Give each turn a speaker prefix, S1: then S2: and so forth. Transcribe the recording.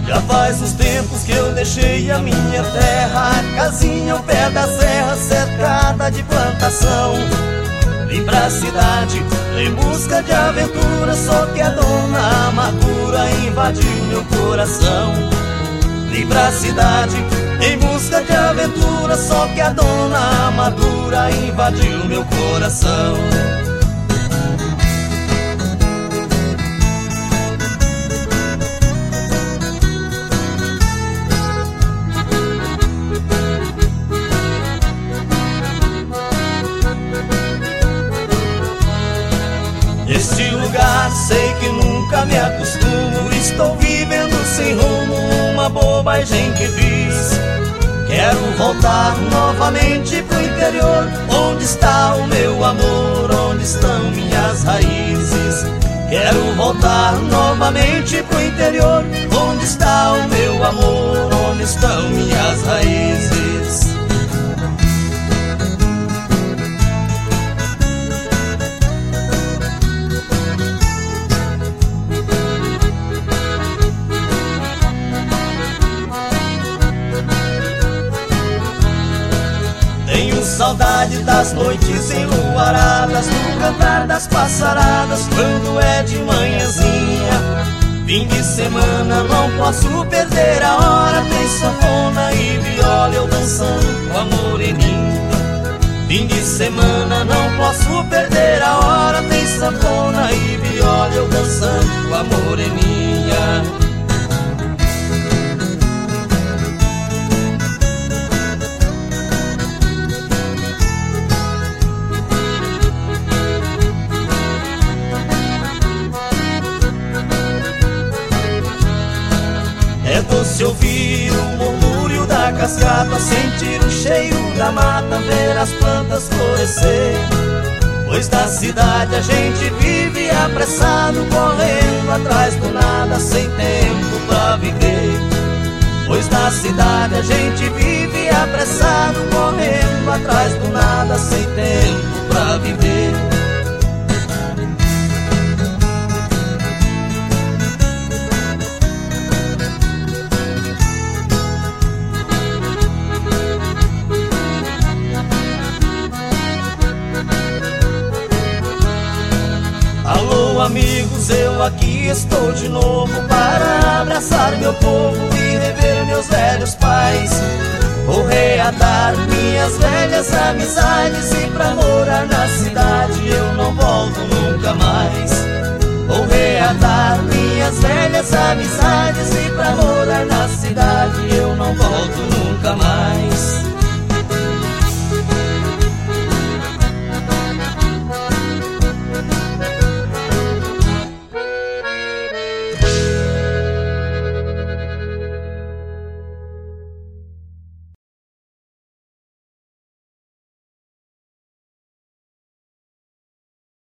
S1: Já faz uns tempos que eu deixei a minha terra, a casinha ao pé da serra, cercada de plantação. Vim pra cidade em busca de aventura, só que a dona amargura invadiu meu coração. Vim pra cidade em busca de aventura, só que a dona amargura invadiu meu coração. Este lugar sei que nunca me acostumo, estou vivendo sem rumo, uma bobagem que fiz. Quero voltar novamente pro interior, onde está o meu amor, onde estão minhas raízes. Quero voltar novamente pro interior, onde está o meu amor, onde estão minhas raízes. Tenho saudade das noites enluaradas, do cantar das passaradas, quando é de manhãzinha. Fim de semana não posso perder a hora, tem sanfona e viola, eu dançando com a moreninha. Fim de semana não posso perder a hora, tem sanfona e viola, eu dançando com a moreninha. É doce ouvir o murmúrio da cascata, sentir o cheiro da mata, ver as plantas florescer. Pois da cidade a gente vive apressado, correndo atrás do nada, sem tempo pra viver. Pois da cidade a gente vive apressado, correndo atrás do nada, sem tempo pra viver. Alô amigos, eu aqui estou de novo para abraçar meu povo e rever meus velhos pais. Vou reatar minhas velhas amizades e pra morar na cidade eu não volto nunca mais. Vou reatar minhas velhas amizades e pra morar na cidade eu não volto nunca mais.